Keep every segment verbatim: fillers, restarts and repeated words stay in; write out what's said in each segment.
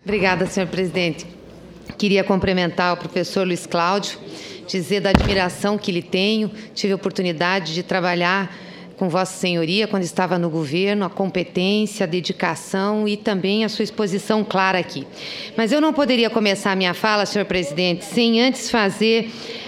Obrigada, senhor presidente. Queria cumprimentar o professor Luiz Cláudio, dizer da admiração que lhe tenho. Tive a oportunidade de trabalhar com Vossa Senhoria quando estava no governo, a competência, a dedicação e também a sua exposição clara aqui. Mas eu não poderia começar a minha fala, senhor presidente, sem antes fazer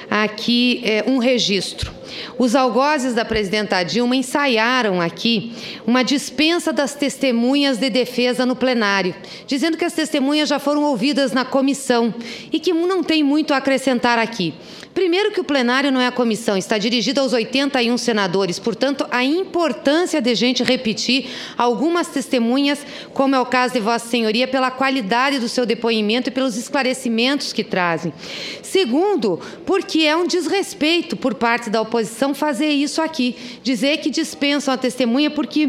aqui é, um registro. Os algozes da presidenta Dilma ensaiaram aqui uma dispensa das testemunhas de defesa no plenário, dizendo que as testemunhas já foram ouvidas na comissão e que não tem muito a acrescentar aqui. Primeiro que o plenário não é a comissão, está dirigido aos oitenta e um senadores, portanto, a importância de gente repetir algumas testemunhas, como é o caso de Vossa Senhoria, pela qualidade do seu depoimento e pelos esclarecimentos que trazem. Segundo, porque é um desrespeito por parte da oposição fazer isso aqui, dizer que dispensam a testemunha porque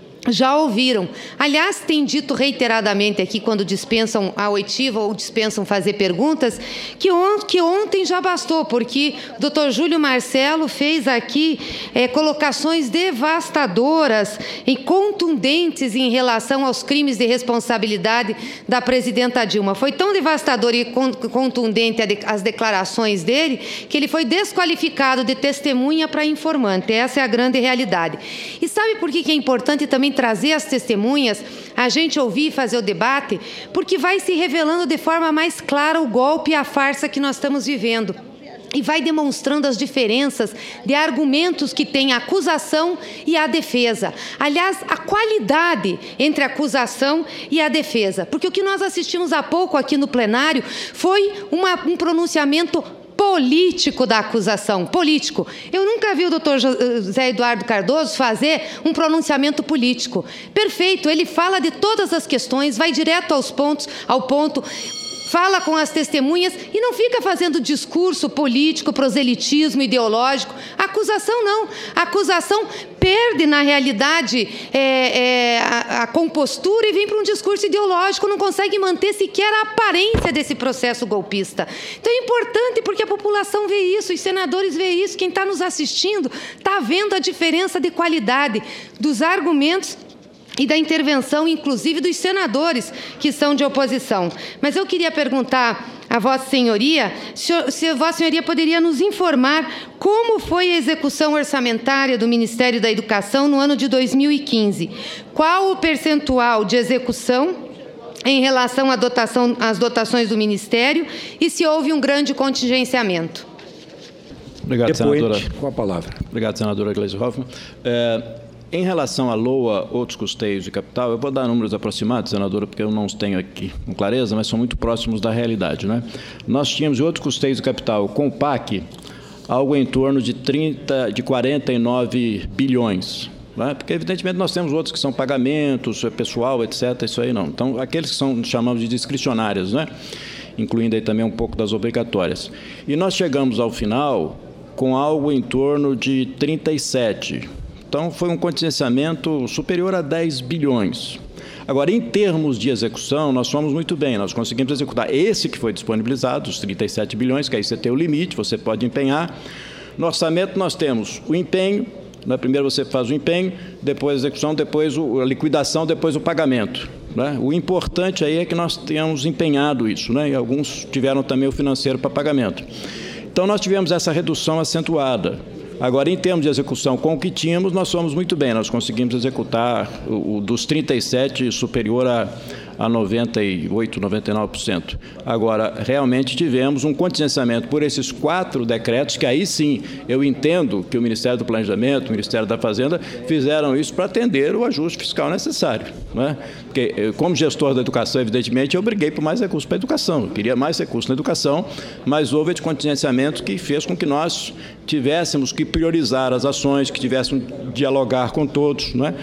já ouviram. Aliás, tem dito reiteradamente aqui, quando dispensam a oitiva ou dispensam fazer perguntas, que, on que ontem já bastou, porque o doutor Júlio Marcelo fez aqui é, colocações devastadoras e contundentes em relação aos crimes de responsabilidade da presidenta Dilma. Foi tão devastador e contundente as declarações dele que ele foi desqualificado de testemunha para informante. Essa é a grande realidade. E sabe por que que é importante também trazer as testemunhas, a gente ouvir e fazer o debate? Porque vai se revelando de forma mais clara o golpe e a farsa que nós estamos vivendo. E vai demonstrando as diferenças de argumentos que tem a acusação e a defesa. Aliás, a qualidade entre a acusação e a defesa. Porque o que nós assistimos há pouco aqui no plenário foi uma, um pronunciamento político da acusação, político. Eu nunca vi o doutor José Eduardo Cardoso fazer um pronunciamento político. Perfeito, ele fala de todas as questões, vai direto aos pontos, ao ponto, fala com as testemunhas e não fica fazendo discurso político, proselitismo ideológico. A acusação não. A acusação perde, na realidade, é, é, a, a compostura e vem para um discurso ideológico, não consegue manter sequer a aparência desse processo golpista. Então é importante porque a população vê isso, os senadores vê isso, quem está nos assistindo está vendo a diferença de qualidade dos argumentos e da intervenção, inclusive, dos senadores que são de oposição. Mas eu queria perguntar a Vossa Senhoria se, se Vossa Senhoria poderia nos informar como foi a execução orçamentária do Ministério da Educação no ano de dois mil e quinze. Qual o percentual de execução em relação à dotação, às dotações do Ministério e se houve um grande contingenciamento? Obrigado, Depois, senadora. com a palavra. Obrigado, senadora Gleisi Hoffmann. É... Em relação à LOA, outros custeios de capital, eu vou dar números aproximados, senadora, porque eu não os tenho aqui com clareza, mas são muito próximos da realidade, né? Nós tínhamos outros custeios de capital com o P A C, algo em torno de, trinta, de quarenta e nove bilhões, né? Porque, evidentemente, nós temos outros que são pagamentos, pessoal, etcétera, isso aí não. Então, aqueles que são, chamamos de discricionários, né? Incluindo aí também um pouco das obrigatórias. E nós chegamos ao final com algo em torno de trinta e sete. Então, foi um contingenciamento superior a dez bilhões. Agora, em termos de execução, nós fomos muito bem, nós conseguimos executar esse que foi disponibilizado, os trinta e sete bilhões, que aí você tem o limite, você pode empenhar. No orçamento, nós temos o empenho, né? Primeiro você faz o empenho, depois a execução, depois a liquidação, depois o pagamento, né? O importante aí é que nós tenhamos empenhado isso, né? E alguns tiveram também o financeiro para pagamento. Então, nós tivemos essa redução acentuada. Agora, em termos de execução com o que tínhamos, nós fomos muito bem, nós conseguimos executar o, o dos trinta e sete superior a, a noventa e oito, noventa e nove por cento. Agora, realmente tivemos um contingenciamento por esses quatro decretos, que aí sim, eu entendo que o Ministério do Planejamento, o Ministério da Fazenda, fizeram isso para atender o ajuste fiscal necessário, né? Porque, como gestor da educação, evidentemente, eu briguei por mais recursos para a educação, eu queria mais recursos na educação, mas houve esse contingenciamento que fez com que nós tivéssemos que priorizar as ações, que tivéssemos que dialogar com todos, né?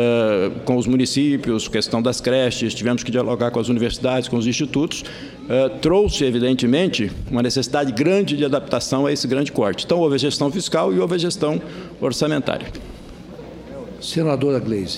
uh, com os municípios, questão das creches, tivemos que dialogar com as universidades, com os institutos, uh, trouxe, evidentemente, uma necessidade grande de adaptação a esse grande corte. Então, houve a gestão fiscal e houve a gestão orçamentária. Senadora Gleisi.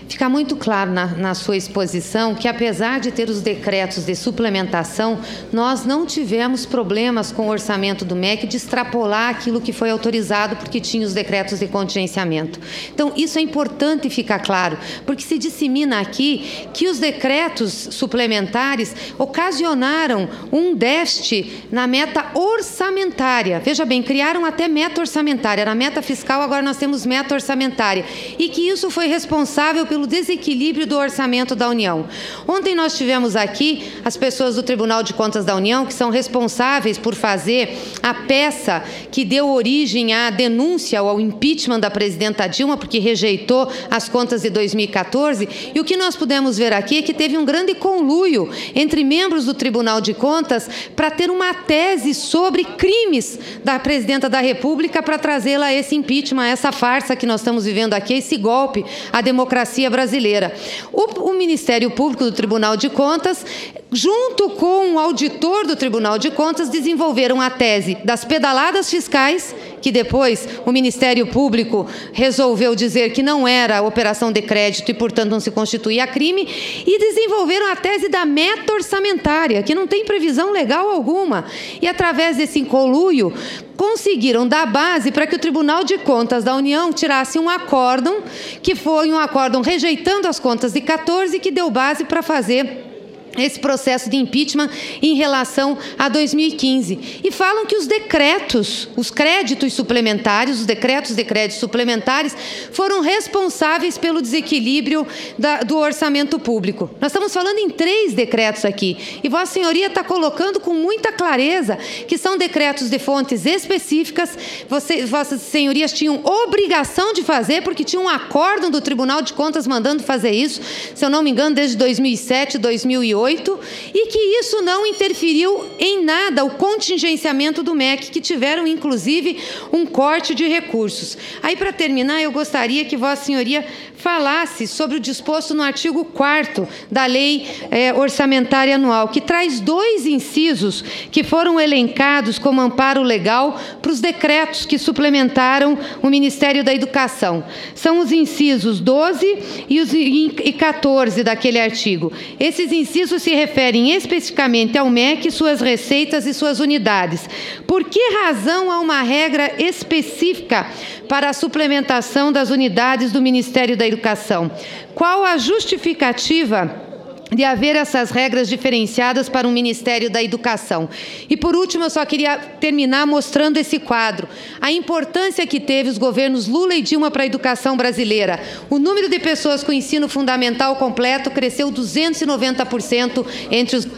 fica muito claro na, na sua exposição que, apesar de ter os decretos de suplementação, nós não tivemos problemas com o orçamento do M E C de extrapolar aquilo que foi autorizado porque tinha os decretos de contingenciamento. Então, isso é importante ficar claro, porque se dissemina aqui que os decretos suplementares ocasionaram um déficit na meta orçamentária. Veja bem, criaram até meta orçamentária. Era meta fiscal, agora nós temos meta orçamentária. E que isso foi responsável pelo desequilíbrio do orçamento da União. Ontem nós tivemos aqui as pessoas do Tribunal de Contas da União, que são responsáveis por fazer a peça que deu origem à denúncia ou ao impeachment da presidenta Dilma, porque rejeitou as contas de dois mil e quatorze. E o que nós pudemos ver aqui é que teve um grande conluio entre membros do Tribunal de Contas para ter uma tese sobre crimes da presidenta da República para trazê-la a esse impeachment, a essa farsa que nós estamos vivendo aqui, esse golpe à democracia brasileira. O, o Ministério Público do Tribunal de Contas, junto com o auditor do Tribunal de Contas, desenvolveram a tese das pedaladas fiscais, que depois o Ministério Público resolveu dizer que não era operação de crédito e, portanto, não se constituía crime, e desenvolveram a tese da meta orçamentária, que não tem previsão legal alguma. E, através desse conluio, conseguiram dar base para que o Tribunal de Contas da União tirasse um acórdão, que foi um acórdão rejeitando as contas de quatorze, que deu base para fazer esse processo de impeachment em relação a dois mil e quinze. E falam que os decretos, os créditos suplementares, os decretos de créditos suplementares, foram responsáveis pelo desequilíbrio da, do orçamento público. Nós estamos falando em três decretos aqui. E Vossa Senhoria está colocando com muita clareza que são decretos de fontes específicas. Você, Vossas Senhorias tinham obrigação de fazer, porque tinha um acórdão do Tribunal de Contas mandando fazer isso, se eu não me engano, desde dois mil e sete, dois mil e oito, e que isso não interferiu em nada o contingenciamento do M E C, que tiveram, inclusive, um corte de recursos. Aí, para terminar, eu gostaria que Vossa Senhoria falasse sobre o disposto no artigo quarto da Lei eh, Orçamentária Anual, que traz dois incisos que foram elencados como amparo legal para os decretos que suplementaram o Ministério da Educação. São os incisos doze e, os, e quatorze daquele artigo. Esses incisos se referem especificamente ao M E C, suas receitas e suas unidades. Por que razão há uma regra específica para a suplementação das unidades do Ministério da Educação? Qual a justificativa de haver essas regras diferenciadas para o Ministério da Educação? E, por último, eu só queria terminar mostrando esse quadro, a importância que teve os governos Lula e Dilma para a educação brasileira. O número de pessoas com ensino fundamental completo cresceu duzentos e noventa por cento entre os...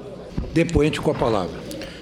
Depoente com a palavra.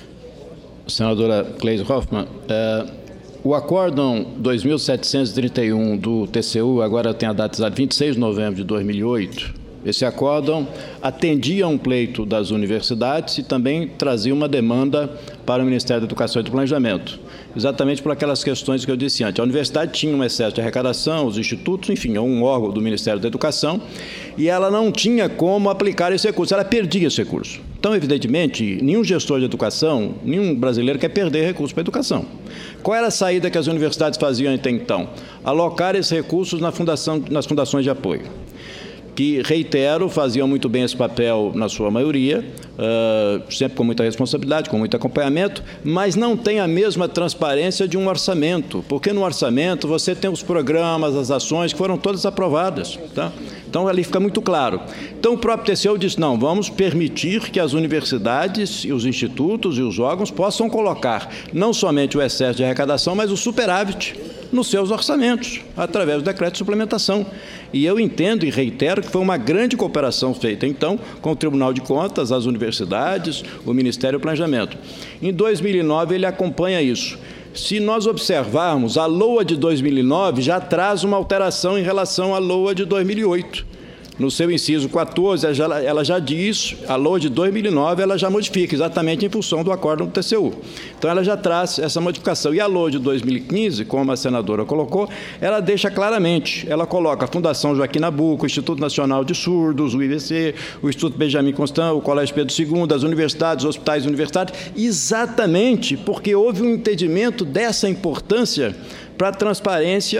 Senadora Gleisi Hoffmann, é, o acórdão dois mil setecentos e trinta e um do T C U, agora tem a data exata, vinte e seis de novembro de dois mil e oito, esse acórdão atendia a um pleito das universidades e também trazia uma demanda para o Ministério da Educação e do Planejamento, exatamente por aquelas questões que eu disse antes. A universidade tinha um excesso de arrecadação, os institutos, enfim, é um órgão do Ministério da Educação, e ela não tinha como aplicar esse recurso, ela perdia esse recurso. Então, evidentemente, nenhum gestor de educação, nenhum brasileiro quer perder recursos para a educação. Qual era a saída que as universidades faziam até então? Alocar esses recursos na fundação, nas fundações de apoio, que, reitero, faziam muito bem esse papel na sua maioria, uh, sempre com muita responsabilidade, com muito acompanhamento, mas não tem a mesma transparência de um orçamento, porque no orçamento você tem os programas, as ações que foram todas aprovadas, tá? Então, ali fica muito claro. Então, o próprio T C U disse, não, vamos permitir que as universidades e os institutos e os órgãos possam colocar não somente o excesso de arrecadação, mas o superávit nos seus orçamentos, através do decreto de suplementação. E eu entendo e reitero que foi uma grande cooperação feita, então, com o Tribunal de Contas, as universidades, o Ministério do Planejamento. Em dois mil e nove, ele acompanha isso. Se nós observarmos, a LOA de dois mil e nove já traz uma alteração em relação à LOA de dois mil e oito. No seu inciso quatorze, ela já, ela já diz, a LOA de dois mil e nove, ela já modifica, exatamente em função do acórdão do T C U. Então, ela já traz essa modificação. E a LOA de dois mil e quinze, como a senadora colocou, ela deixa claramente, ela coloca a Fundação Joaquim Nabuco, o Instituto Nacional de Surdos, o I B C, o Instituto Benjamin Constant, o Colégio Pedro segundo, as universidades, os hospitais universitários, exatamente porque houve um entendimento dessa importância para a transparência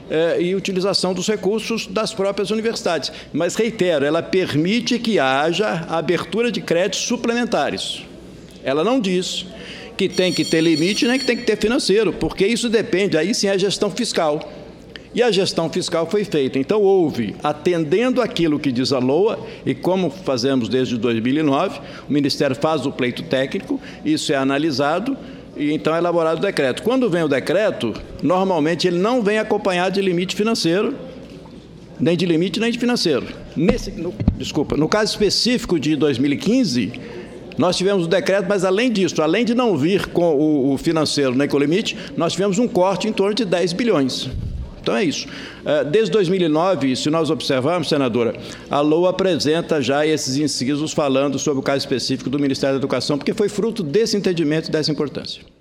eh, e utilização dos recursos das próprias universidades. Mas, reitero, ela permite que haja abertura de créditos suplementares. Ela não diz que tem que ter limite nem que tem que ter financeiro, porque isso depende, aí sim, é a gestão fiscal. E a gestão fiscal foi feita. Então, houve, atendendo aquilo que diz a LOA, e como fazemos desde dois mil e nove, o Ministério faz o pleito técnico, isso é analisado, e então é elaborado o decreto. Quando vem o decreto, normalmente ele não vem acompanhado de limite financeiro, nem de limite nem de financeiro. Nesse, no, desculpa, no caso específico de dois mil e quinze, nós tivemos o decreto, mas além disso, além de não vir com o, o financeiro nem com o limite, nós tivemos um corte em torno de dez bilhões. Então, é isso. Desde dois mil e nove, se nós observarmos, senadora, a LOA apresenta já esses incisos falando sobre o caso específico do Ministério da Educação, porque foi fruto desse entendimento e dessa importância.